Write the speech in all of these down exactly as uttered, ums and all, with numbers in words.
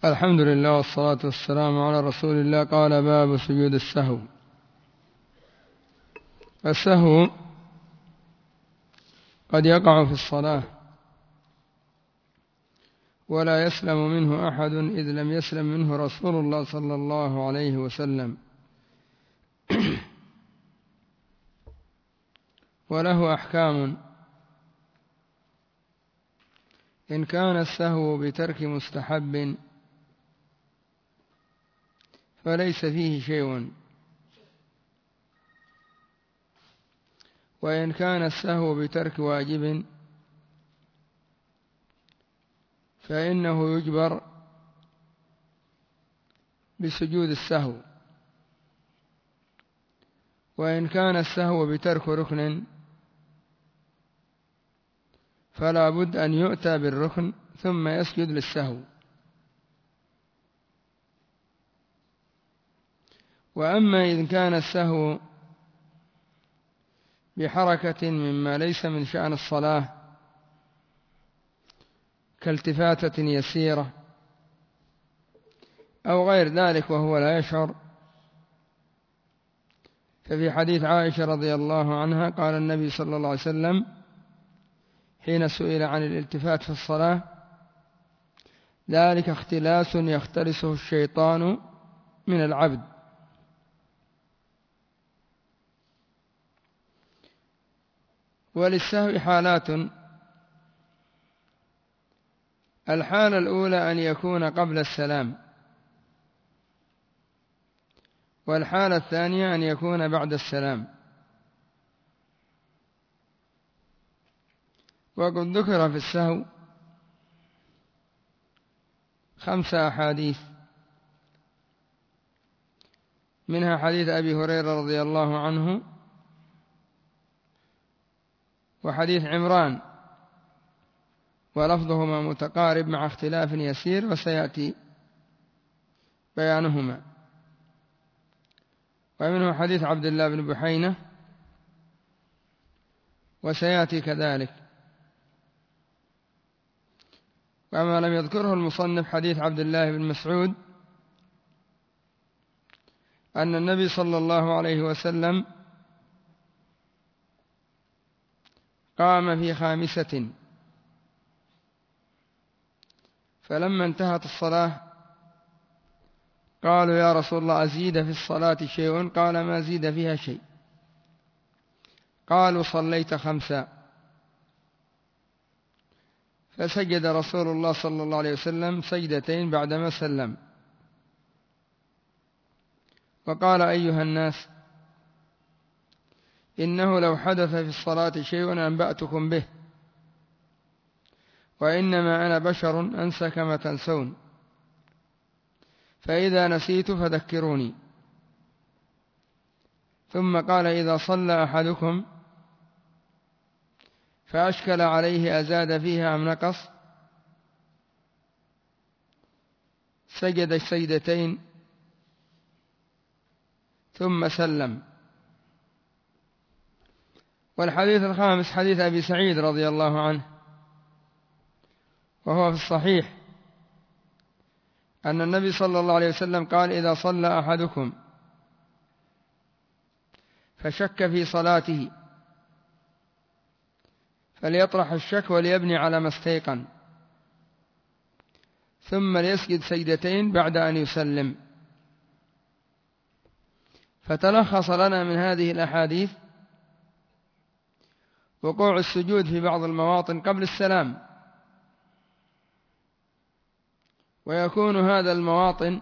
الحمد لله والصلاة والسلام على رسول الله. قال: باب سجود السهو. السهو قد يقع في الصلاة ولا يسلم منه أحد إذ لم يسلم منه رسول الله صلى الله عليه وسلم، وله أحكام. إن كان السهو بترك مستحب فليس فيه شيء، وإن كان السهو بترك واجب فإنه يجبر بسجود السهو، وإن كان السهو بترك ركن فلا بد أن يؤتى بالركن ثم يسجد للسهو. وأما إذا كان السهو بحركة مما ليس من شأن الصلاة كالتفاتة يسيرة أو غير ذلك وهو لا يشعر، ففي حديث عائشة رضي الله عنها قال النبي صلى الله عليه وسلم حين سئل عن الالتفات في الصلاة: ذلك اختلاس يختلسه الشيطان من العبد. وللسهو حالات: الحالة الأولى أن يكون قبل السلام، والحالة الثانية أن يكون بعد السلام. وقد ذكر في السهو خمس أحاديث، منها حديث أبي هريرة رضي الله عنه، وحديث عمران، ولفظهما متقارب مع اختلاف يسير وسيأتي بيانهما. ومنه حديث عبد الله بن بحينة وسيأتي كذلك. وما لم يذكره المصنف حديث عبد الله بن مسعود أن النبي صلى الله عليه وسلم قام في خامسة، فلما انتهت الصلاة قالوا: يا رسول الله أزيد في الصلاة شيء؟ قال: ما زيد فيها شيء. قالوا: صليت خمسا. فسجد رسول الله صلى الله عليه وسلم سجدتين بعدما سلم، وقال: أيها الناس، إنه لو حدث في الصلاة شيء أنبأتكم به، وإنما أنا بشر أنسى كما تنسون، فإذا نسيت فذكروني. ثم قال: إذا صلى أحدكم فأشكل عليه أزاد فيها أم نقص سجد السجدتين ثم سلم. والحديث الخامس حديث أبي سعيد رضي الله عنه، وهو في الصحيح، أن النبي صلى الله عليه وسلم قال: إذا صلى أحدكم فشك في صلاته فليطرح الشك وليبني على ما استيقن، ثم ليسجد سجدتين بعد أن يسلم. فتلخص لنا من هذه الأحاديث وقوع السجود في بعض المواطن قبل السلام، ويكون هذا المواطن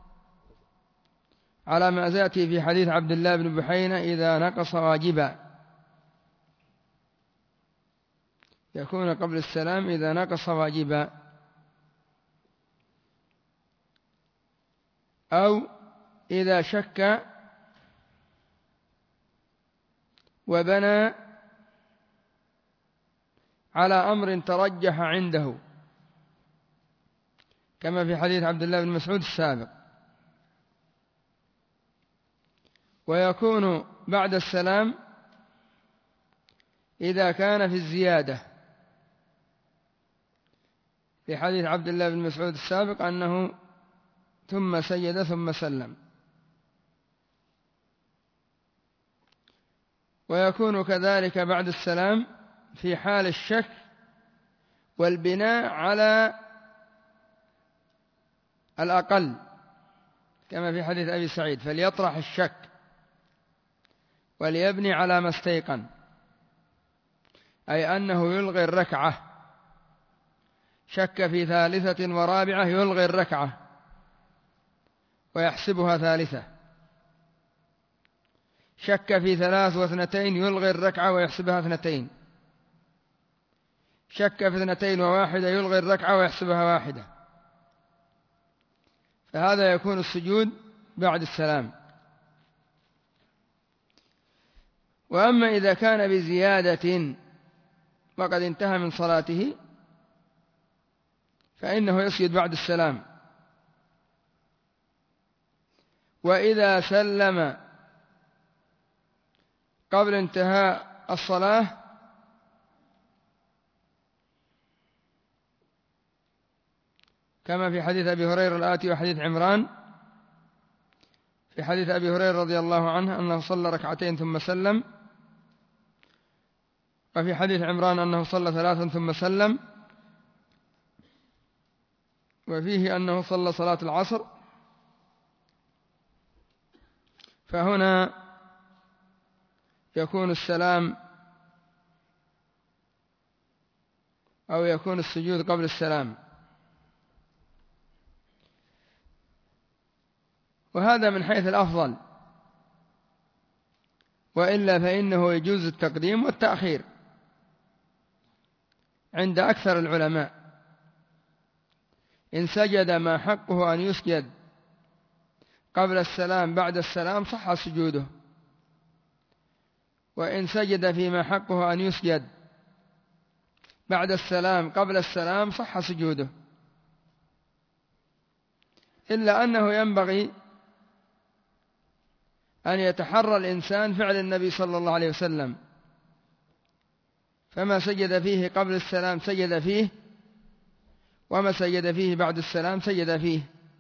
على ما سيأتي في حديث عبد الله بن بحينة إذا نقص واجبا، يكون قبل السلام إذا نقص واجبا، أو إذا شك وبنى على أمر ترجح عنده، كما في حديث عبد الله بن مسعود السابق. ويكون بعد السلام إذا كان في الزيادة، في حديث عبد الله بن مسعود السابق أنه ثم سجد ثم سلم. ويكون كذلك بعد السلام في حال الشك والبناء على الأقل، كما في حديث أبي سعيد: فليطرح الشك وليبني على ما استيقن، أي أنه يلغي الركعة. شك في ثالثة ورابعة يلغي الركعة ويحسبها ثالثة. شك في ثلاث واثنتين يلغي الركعة ويحسبها اثنتين. شك في اثنتين وواحدة يلغي الركعة ويحسبها واحدة. فهذا يكون السجود بعد السلام. وأما إذا كان بزيادة وقد انتهى من صلاته فإنه يسجد بعد السلام. وإذا سلم قبل انتهاء الصلاة كما في حديث أبي هريرة الآتي وحديث عمران. في حديث أبي هريرة رضي الله عنه أنه صلى ركعتين ثم سلم، وفي حديث عمران أنه صلى ثلاثا ثم سلم، وفيه أنه صلى صلاة العصر. فهنا يكون السلام أو يكون السجود قبل السلام. وهذا من حيث الأفضل، وإلا فإنه يجوز التقديم والتأخير عند أكثر العلماء. إن سجد ما حقه أن يسجد قبل السلام بعد السلام صح سجوده، وإن سجد فيما حقه أن يسجد بعد السلام قبل السلام صح سجوده، إلا أنه ينبغي أن يتحرى الإنسان فعل النبي صلى الله عليه وسلم، فما سجد فيه قبل السلام سجد فيه، وما سجد فيه بعد السلام سجد فيه.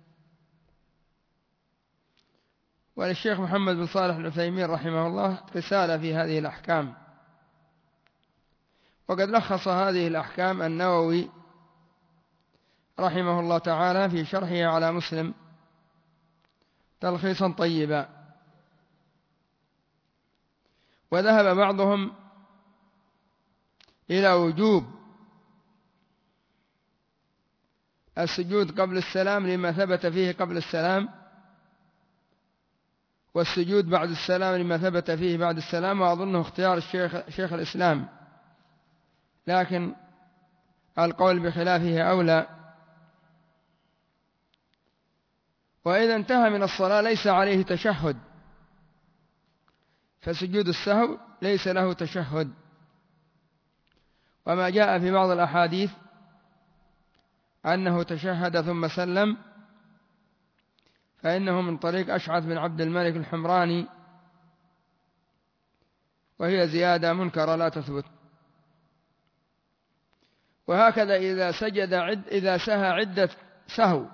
وللشيخ محمد بن صالح العثيمين رحمه الله رسالة في هذه الأحكام، وقد لخص هذه الأحكام النووي رحمه الله تعالى في شرحه على مسلم تلخيصا طيبا. وذهب بعضهم إلى وجوب السجود قبل السلام لما ثبت فيه قبل السلام، والسجود بعد السلام لما ثبت فيه بعد السلام، وأظنه اختيار الشيخ شيخ الإسلام، لكن القول بخلافه أولى. وإذا انتهى من الصلاة ليس عليه تشهد، فسجود السهو ليس له تشهد. وما جاء في بعض الأحاديث أنه تشهد ثم سلم فإنه من طريق أشعث بن عبد الملك الحمراني، وهي زيادة منكرة لا تثبت. وهكذا إذا سجد عد إذا سهى عدة سهو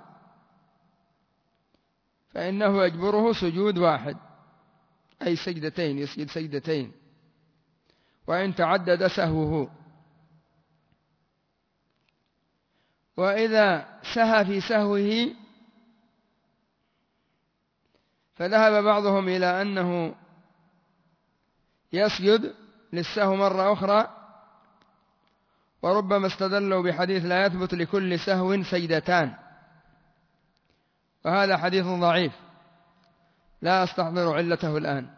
فإنه يجبره سجود واحد، أي سجدتين، يسجد سجدتين، وإن تعدد سهوه. وإذا سهى في سهوه فذهب بعضهم إلى أنه يسجد للسهو مرة أخرى، وربما استدلوا بحديث لا يثبت لكل سهو سجدتان، وهذا حديث ضعيف لا أستحضر علته الآن.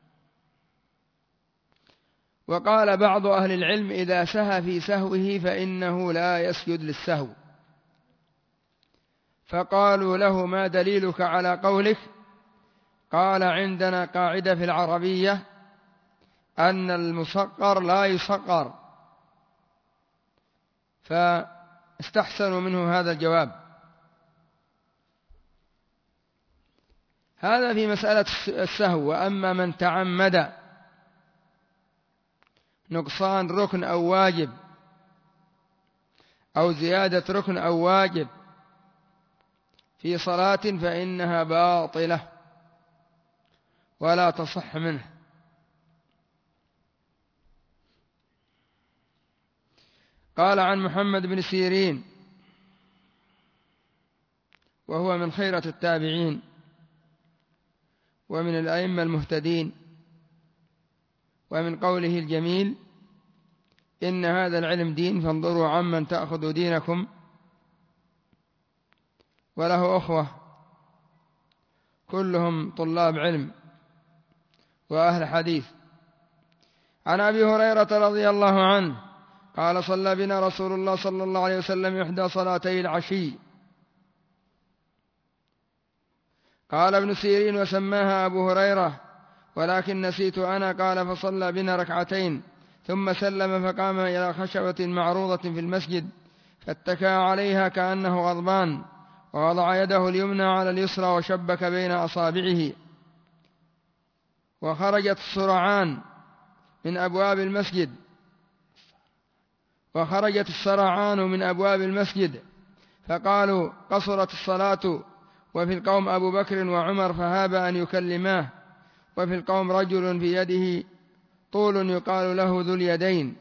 وقال بعض أهل العلم إذا سهى في سهوه فإنه لا يسجد للسهو، فقالوا له ما دليلك على قولك؟ قال عندنا قاعدة في العربية أن المصغر لا يصغر، فاستحسنوا منه هذا الجواب. هذا في مسألة السهو. وأما من تعمد نقصان ركن أو واجب أو زيادة ركن أو واجب في صلاة فإنها باطلة ولا تصح منه. قال عن محمد بن سيرين وهو من خيرة التابعين ومن الأئمة المهتدين، ومن قوله الجميل: إن هذا العلم دين فانظروا عمن تأخذوا دينكم. وله أخوة كلهم طلاب علم وأهل حديث. عن أبي هريرة رضي الله عنه قال: صلى بنا رسول الله صلى الله عليه وسلم إحدى صلاتي العشي. قال ابن سيرين: وسماها أبو هريرة ولكن نسيت أنا. قال: فصلى بنا ركعتين ثم سلم فقام إلى خشبة معروضة في المسجد فاتكى عليها كأنه غضبان، ووضع يده اليمنى على اليسرى وشبك بين أصابعه، وخرجت السرعان من أبواب المسجد وخرجت السرعان من أبواب المسجد فقالوا: قصرت الصلاة. وفي القوم أبو بكر وعمر فهاب أن يكلماه، وفي القوم رجل في يده طول يقال له ذو اليدين،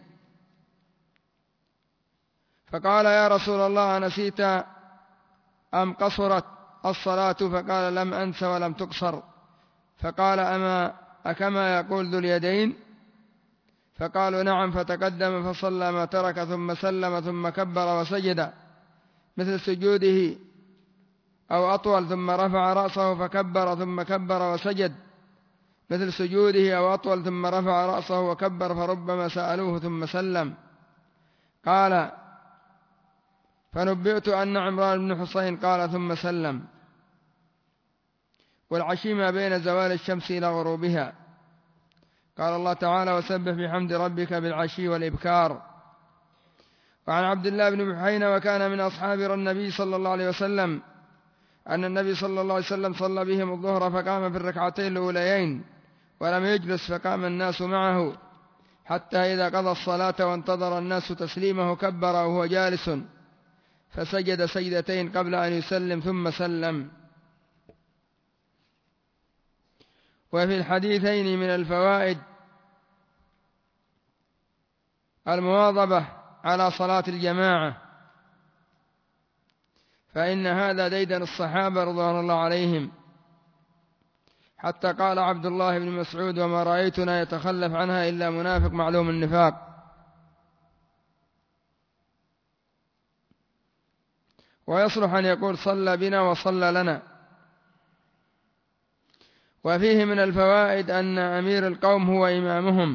فقال: يا رسول الله أنسيت أم قصرت الصلاة؟ فقال: لم أنس ولم تقصر. فقال: أما أكما يقول ذو اليدين؟ فقالوا: نعم. فتقدم فصلى ما ترك ثم سلم ثم كبر وسجد مثل سجوده أو أطول، ثم رفع رأسه فكبر ثم كبر وسجد مثل سجوده أو أطول، ثم رفع رأسه وكبر، فربما سألوه ثم سلم. قال: فنبئت أن عمران بن حسين قال ثم سلم. والعشي ما بين زوال الشمس إلى غروبها. قال الله تعالى: وسبح بحمد ربك بالعشي والإبكار. وعن عبد الله بن بحينة وكان من أصحاب النبي صلى الله عليه وسلم أن النبي صلى الله عليه وسلم صلى بهم الظهر فقام في الركعتين الأوليين ولم يجلس، فقام الناس معه حتى إذا قضى الصلاة وانتظر الناس تسليمه كبر وهو جالس فسجد سجدتين قبل أن يسلم ثم سلم. وفي الحديثين من الفوائد المواظبة على صلاة الجماعة، فإن هذا ديدن الصحابة رضوان الله عليهم، حتى قال عبد الله بن مسعود: وما رأيتنا يتخلف عنها إلا منافق معلوم النفاق. ويصلح أن يقول: صلى بنا وصلى لنا. وفيه من الفوائد أن أمير القوم هو إمامهم.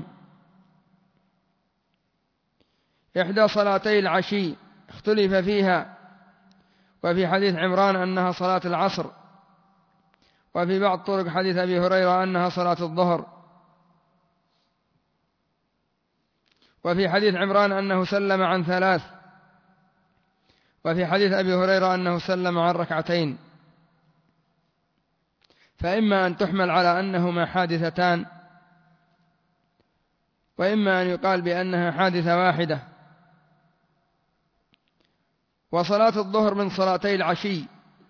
إحدى صلاتي العشي اختلف فيها، وفي حديث عمران أنها صلاة العصر، وفي بعض طرق حديث أبي هريرة أنها صلاة الظهر، وفي حديث عمران أنه سلم عن ثلاث، وفي حديث أبي هريرة أنه سلم عن ركعتين. فإما أن تحمل على أنهما حادثتان، وإما أن يقال بأنها حادثة واحدة. وصلاة الظهر من صلاتي العشي،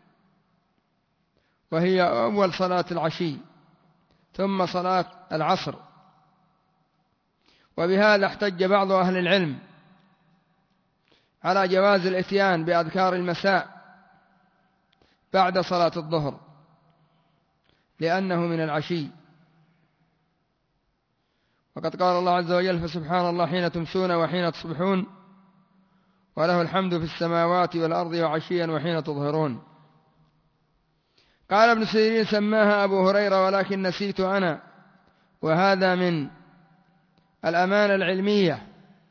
وهي أول صلاة العشي، ثم صلاة العصر. وبهذا احتج بعض أهل العلم على جواز الإتيان بأذكار المساء بعد صلاة الظهر لأنه من العشي. وقد قال الله عز وجل: فسبحان الله حين تمسون وحين تصبحون وله الحمد في السماوات والأرض وعشيا وحين تظهرون. قال ابن سيرين: سماها أبو هريرة ولكن نسيت أنا. وهذا من الأمانة العلمية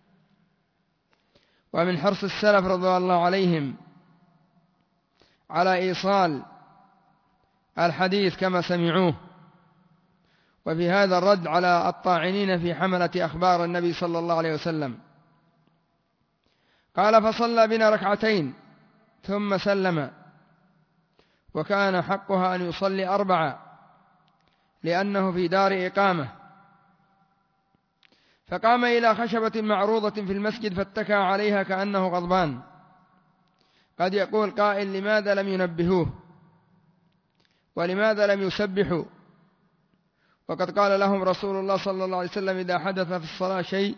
ومن حرص السلف رضي الله عليهم على إيصال الحديث كما سمعوه، وفي هذا الرد على الطاعنين في حملة أخبار النبي صلى الله عليه وسلم. قال: فصلى بنا ركعتين ثم سلم، وكان حقها أن يصلي أربعة لأنه في دار إقامة. فقام إلى خشبة معروضة في المسجد فاتكى عليها كأنه غضبان. قد يقول قائل: لماذا لم ينبهوه؟ ولماذا لم يسبحوا؟ وقد قال لهم رسول الله صلى الله عليه وسلم إذا حدث في الصلاة شيء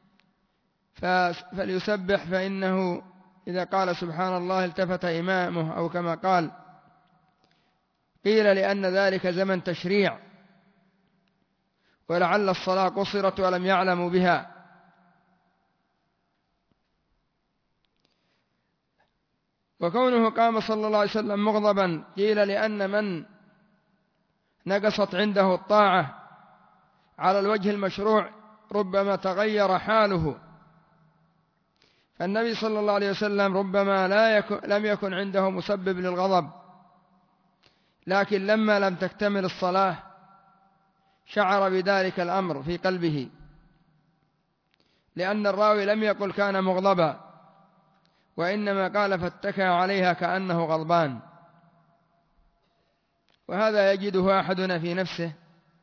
فليسبح، فإنه إذا قال سبحان الله التفت إمامه، أو كما قال. قيل لأن ذلك زمن تشريع، ولعل الصلاة قصرت ولم يعلموا بها. وكونه قام صلى الله عليه وسلم مغضبا قيل لأن من نقصت عنده الطاعة على الوجه المشروع ربما تغير حاله، فالنبي صلى الله عليه وسلم ربما لا يكن لم يكن عنده مسبب للغضب، لكن لما لم تكتمل الصلاة شعر بذلك الأمر في قلبه، لأن الراوي لم يقل كان مغضبا، وإنما قال فاتكى عليها كأنه غضبان. وهذا يجده أحدنا في نفسه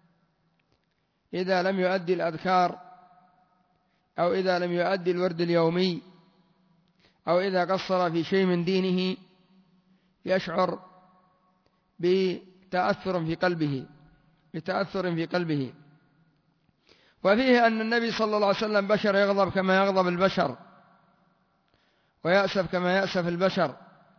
إذا لم يؤدي الأذكار، أو إذا لم يؤدي الورد اليومي، أو إذا قصر في شيء من دينه، يشعر بتأثر في قلبه بتأثر في قلبه. وفيه أن النبي صلى الله عليه وسلم بشر يغضب كما يغضب البشر، ويأسف كما يأسف البشر،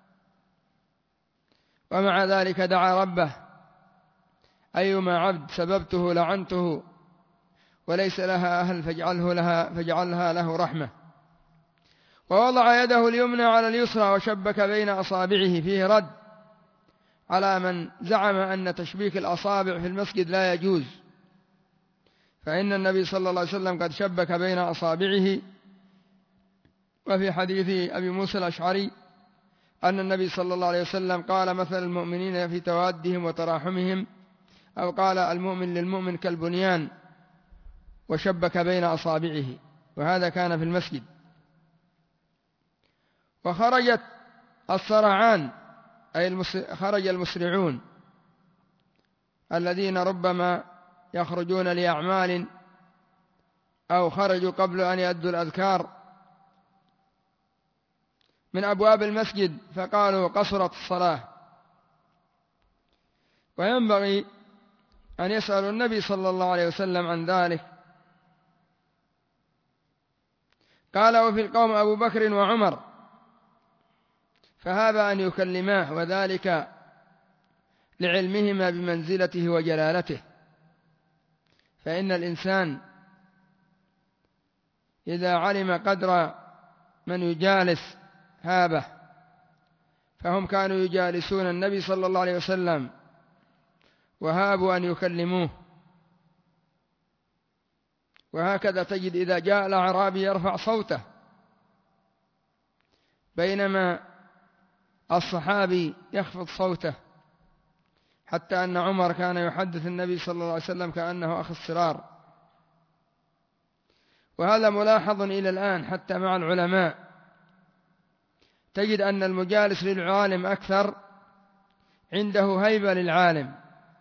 ومع ذلك دعا ربه: أيما عبد سببته لعنته وليس لها أهل فاجعله لها فاجعلها له رحمة. ووضع يده اليمنى على اليسرى وشبك بين أصابعه، فيه رد على من زعم أن تشبيك الأصابع في المسجد لا يجوز، فإن النبي صلى الله عليه وسلم قد شبك بين أصابعه. وفي حديث أبي موسى الأشعري أن النبي صلى الله عليه وسلم قال: مثل المؤمنين في توادهم وتراحمهم، أو قال: المؤمن للمؤمن كالبنيان، وشبك بين أصابعه، وهذا كان في المسجد. وخرجت الصرعان، أي خرج المسرعون الذين ربما يخرجون لأعمال أو خرجوا قبل أن يؤدوا الأذكار من أبواب المسجد، فقالوا قصرت الصلاة. وينبغي أن يسألوا النبي صلى الله عليه وسلم عن ذلك. قال: وفي القوم أبو بكر وعمر، فهذا أن يكلماه، وذلك لعلمهما بمنزلته وجلالته. فإن الإنسان إذا علم قدر من يجالس هابه، فهم كانوا يجالسون النبي صلى الله عليه وسلم وهابوا أن يكلموه. وهكذا تجد إذا جاء الأعرابي يرفع صوته، بينما الصحابي يخفض صوته، حتى أن عمر كان يحدث النبي صلى الله عليه وسلم كأنه أخ الصرار. وهذا ملاحظ إلى الآن حتى مع العلماء، تجد أن المجالس للعالم أكثر عنده هيبة للعالم،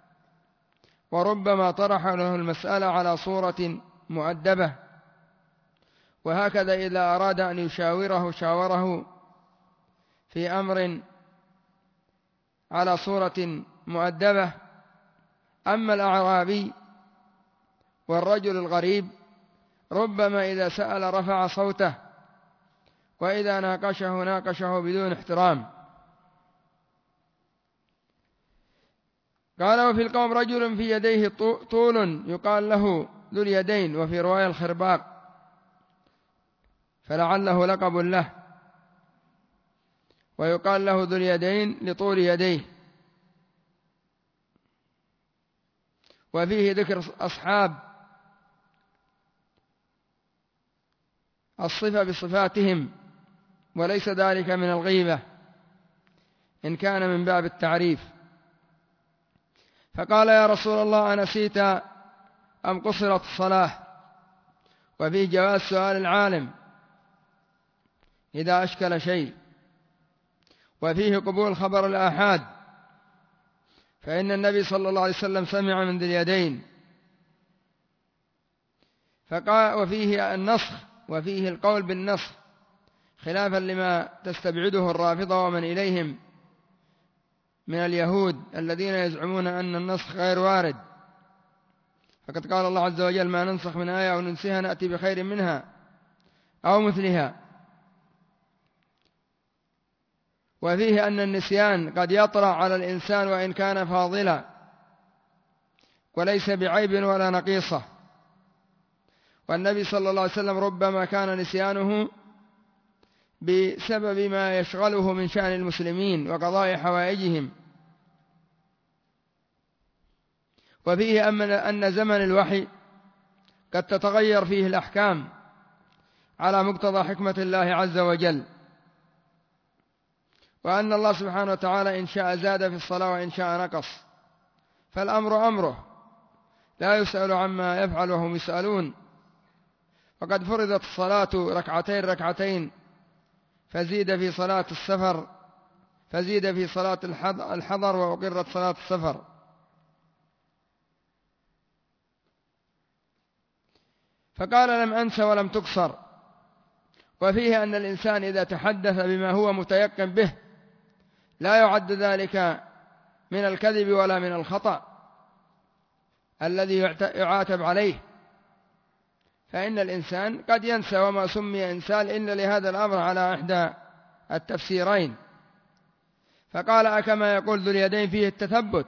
وربما طرح له المسألة على صورة مؤدبة. وهكذا إذا أراد أن يشاوره شاوره في أمر على صورة مؤدبة. أما الأعرابي والرجل الغريب ربما إذا سأل رفع صوته، وإذا ناقشه ناقشه بدون احترام. قال: وفي القوم رجل في يديه طول يقال له ذو اليدين، وفي رواية الخرباق، فلعله لقب له، ويقال له ذو اليدين لطول يديه. وفيه ذكر أصحاب الصفة بصفاتهم، وليس ذلك من الغيبة إن كان من باب التعريف. فقال: يا رسول الله أنسيت أم قصرت الصلاة؟ وفيه جواز سؤال العالم إذا أشكل شيء. وفيه قبول خبر الآحاد، فإن النبي صلى الله عليه وسلم سمع من ذي اليدين. فقال: وفيه النسخ، وفيه القول بالنسخ، خلافا لما تستبعده الرافضة ومن إليهم من اليهود الذين يزعمون أن النسخ غير وارد، فقد قال الله عز وجل: ما ننسخ من آية أو ننسها نأتي بخير منها أو مثلها. وفيه أن النسيان قد يطرأ على الإنسان وإن كان فاضلا، وليس بعيب ولا نقيصة. والنبي صلى الله عليه وسلم ربما كان نسيانه بسبب ما يشغله من شأن المسلمين وقضاء حوائجهم. وفيه أن زمن الوحي قد تتغير فيه الأحكام على مقتضى حكمة الله عز وجل، وأن الله سبحانه وتعالى إن شاء زاد في الصلاة وإن شاء نقص، فالأمر أمره لا يسأل عما يفعل وهم يسألون. وقد فرضت الصلاة ركعتين ركعتين، فزيد في صلاة السفر فزيد في صلاة الحضر وأقرت صلاة السفر. فقال: لم أنس ولم تقصر. وفيه أن الإنسان إذا تحدث بما هو متيقن به لا يعد ذلك من الكذب ولا من الخطأ الذي يعاتب عليه، فإن الإنسان قد ينسى، وما سمي إنسان إلا لهذا الأمر على إحدى التفسيرين. فقال: أكما يقول ذو اليدين فيه التثبت،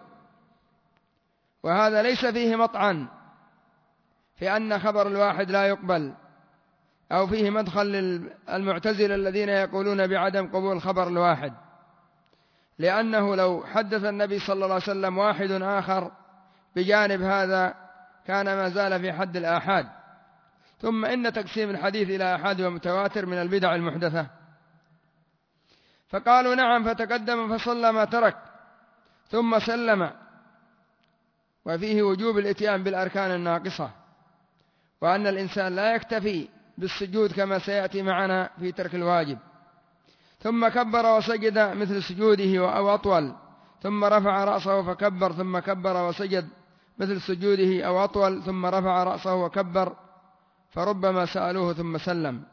وهذا ليس فيه مطعن في أن خبر الواحد لا يقبل، أو فيه مدخل للمعتزلة الذين يقولون بعدم قبول خبر الواحد، لأنه لو حدث النبي صلى الله عليه وسلم واحد آخر بجانب هذا كان ما زال في حد الآحاد. ثم إن تقسيم الحديث إلى آحاد ومتواتر من البدع المحدثة. فقالوا: نعم. فتقدم فصلى ما ترك ثم سلم. وفيه وجوب الإتيان بالأركان الناقصة، وأن الإنسان لا يكتفي بالسجود كما سيأتي معنا في ترك الواجب. ثم كبر وسجد مثل سجوده أو أطول، ثم رفع رأسه فكبر، ثم كبر وسجد مثل سجوده أو أطول، ثم رفع رأسه وكبر، فربما سألوه ثم سلم.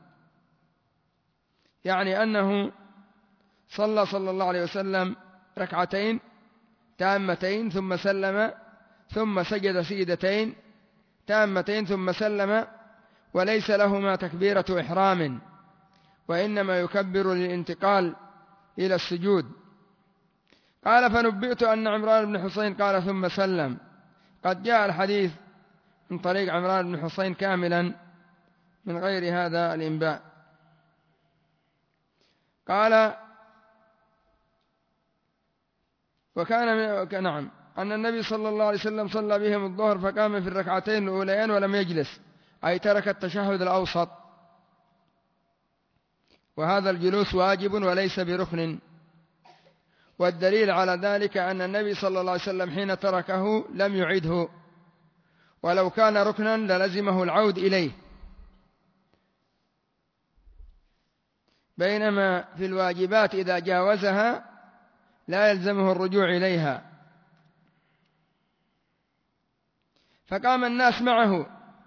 يعني أنه صلى صلى الله عليه وسلم ركعتين تامتين ثم سلم، ثم سجد سجدتين تامتين ثم سلم، وليس لهما تكبيرة إحرام، وإنما يكبر للانتقال إلى السجود. قال: فنبئت أن عمران بن حسين قال ثم سلم. قد جاء الحديث من طريق عمران بن حسين كاملا من غير هذا الإنباء. قال: وكان نعم أن النبي صلى الله عليه وسلم صلى بهم الظهر فقام في الركعتين الأوليين ولم يجلس، أي ترك التشهد الأوسط، وهذا الجلوس واجب وليس بركن. والدليل على ذلك أن النبي صلى الله عليه وسلم حين تركه لم يعيده، ولو كان ركنا للزمه العود إليه، بينما في الواجبات إذا جاوزها لا يلزمه الرجوع إليها. فقام الناس معه،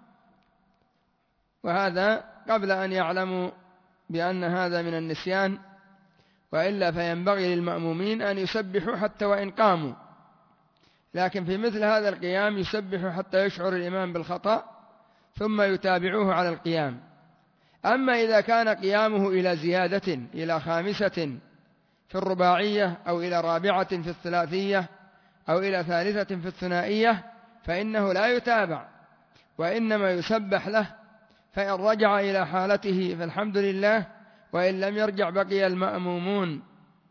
وهذا قبل أن يعلموا بأن هذا من النسيان، وإلا فينبغي للمأمومين أن يسبحوا حتى وإن قاموا، لكن في مثل هذا القيام يسبحوا حتى يشعر الإمام بالخطأ ثم يتابعوه على القيام. أما إذا كان قيامه إلى زيادة إلى خامسة في الرباعية، أو إلى رابعة في الثلاثية، أو إلى ثالثة في الثنائية، فإنه لا يتابع، وإنما يسبح له، فإن رجع إلى حالته فالحمد لله، وإن لم يرجع بقي المأمومون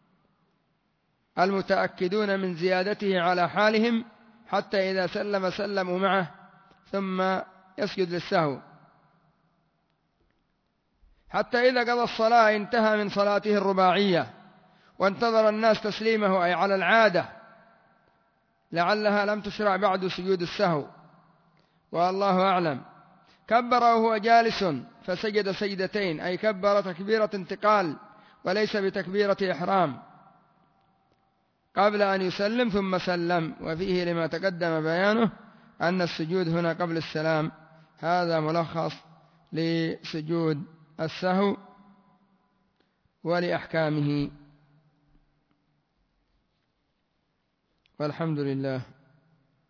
المتأكدون من زيادته على حالهم، حتى إذا سلم سلموا معه ثم يسجد للسهو، حتى إذا قضى الصلاة انتهى من صلاته الرباعية وانتظر الناس تسليمه، أي على العادة، لعلها لم تشرع بعد سجود السهو والله أعلم، كبر وهو جالس فسجد سجدتين، أي كبر تكبيرة انتقال وليس بتكبيرة إحرام، قبل أن يسلم ثم سلم. وفيه لما تقدم بيانه أن السجود هنا قبل السلام. هذا ملخص لسجود السهو ولأحكامه. والحمد لله.